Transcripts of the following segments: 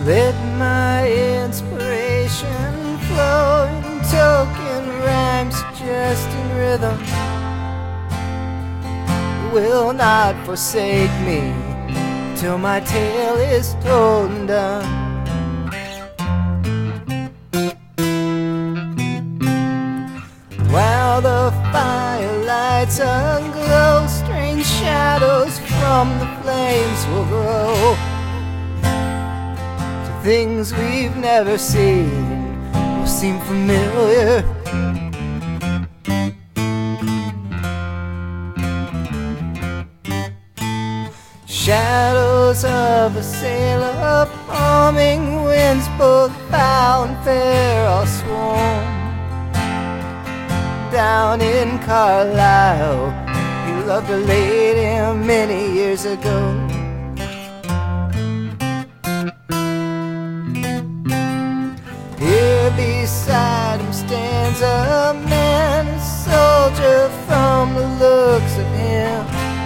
Let my inspiration flow in token rhymes, suggesting rhythm. Will not forsake me till my tale is told and done. While the fire lights aglow, strange shadows from the flames will grow to things we've never seen will seem familiar. Shadows of a sailor, palming winds both foul and fair all swarm. Down in Carlisle, he loved a lady many years ago. Here beside him stands a man, a soldier from the looks of him.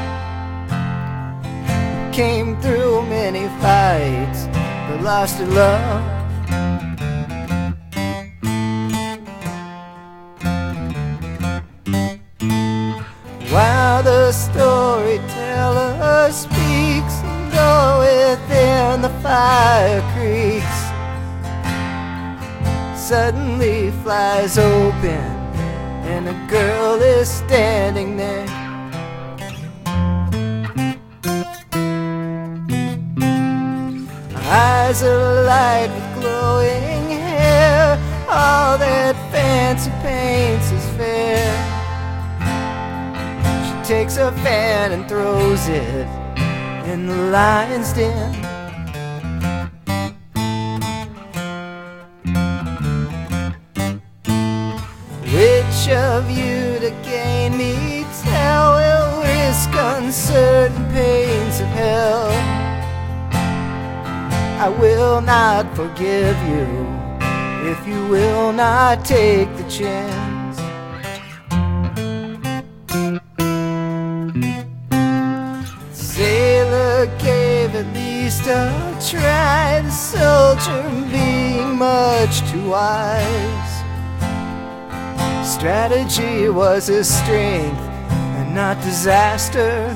Came through many fights, but lost her love. While the storyteller speaks, and go within the fire creaks, suddenly flies open, and a girl is standing there. Eyes alight with glowing hair, all that fancy paints is fair. She takes a fan and throws it in the lion's den. Which of you to gain me tell will risk uncertain pains of hell? I will not forgive you if you will not take the chance. The sailor gave at least a try, the soldier being much too wise. Strategy was his strength and not disaster.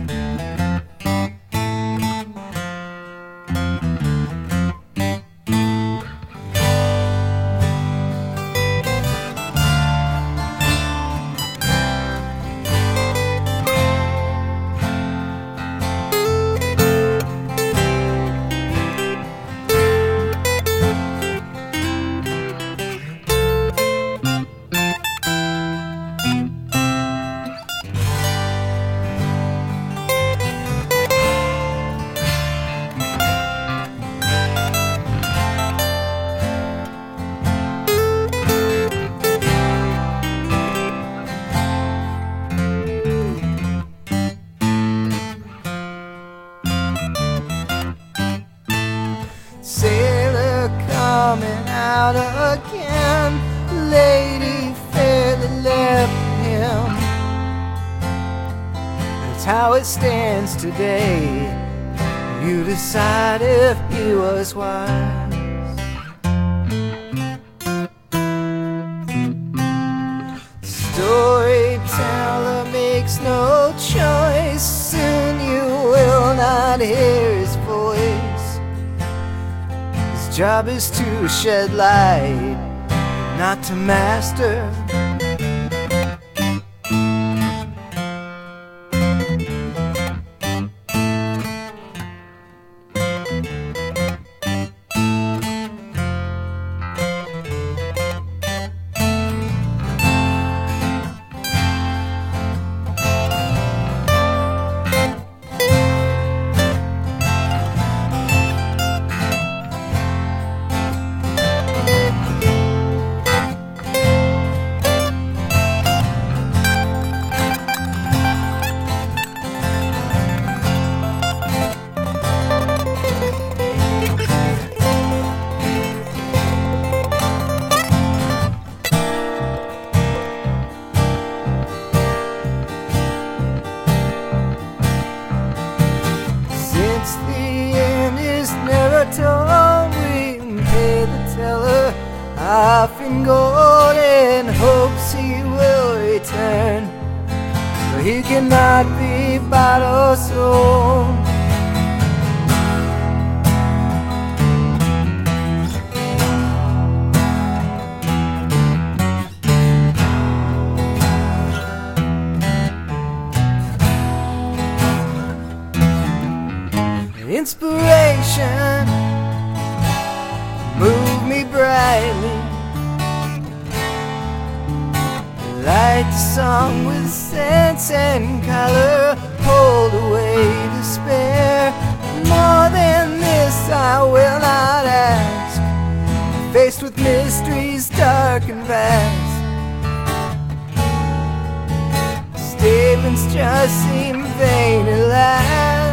Sailor coming out again, lady fairly left him. That's how it stands today. You decide if he was wise. Storyteller makes no choice, soon you will not hear his voice. His job is to shed light, not to master. off in gold and hopes he will return, for he cannot be bought or sold. Inspiration move me brightly, light the song with sense and color, hold away despair. More than this I will not ask, faced with mysteries dark and vast. Statements just seem vain at last.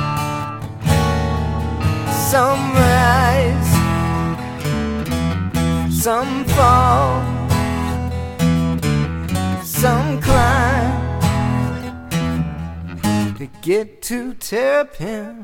Some rise, some fall, some climb to get to Terrapin.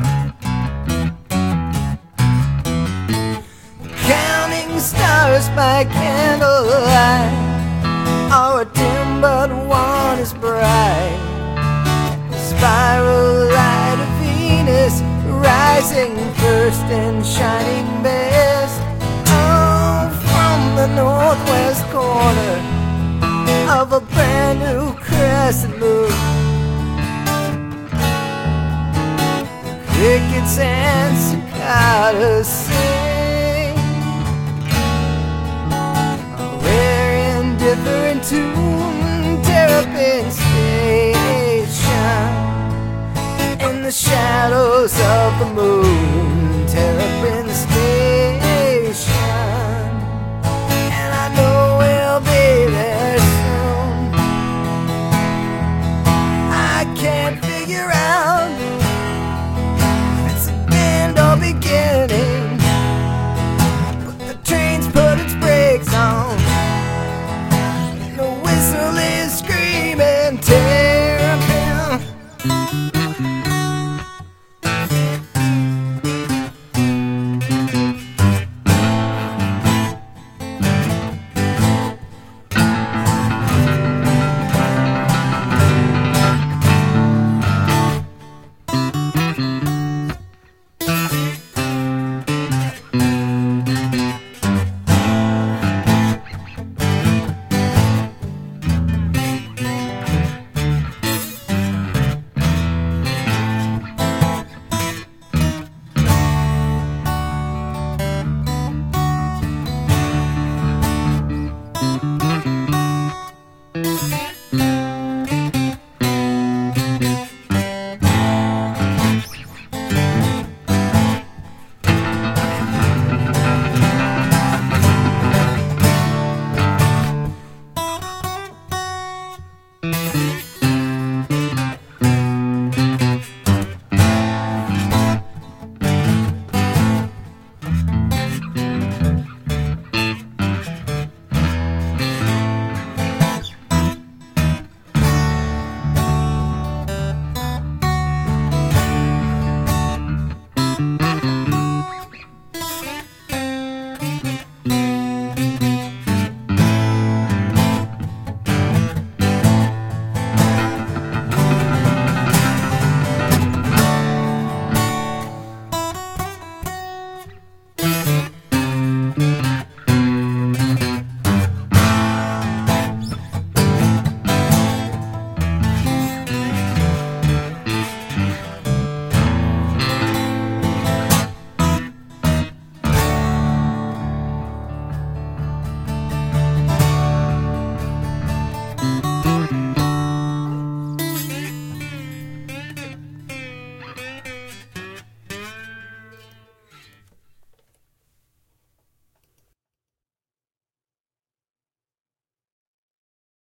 Counting stars by candlelight, our dim but one is bright. The spiral light of Venus rising first and shining best. Oh, from the northwest corner of a brand new crescent moon, crickets and cicadas sing. We're in different tune, Terrapin Station, in the shadows of the moon.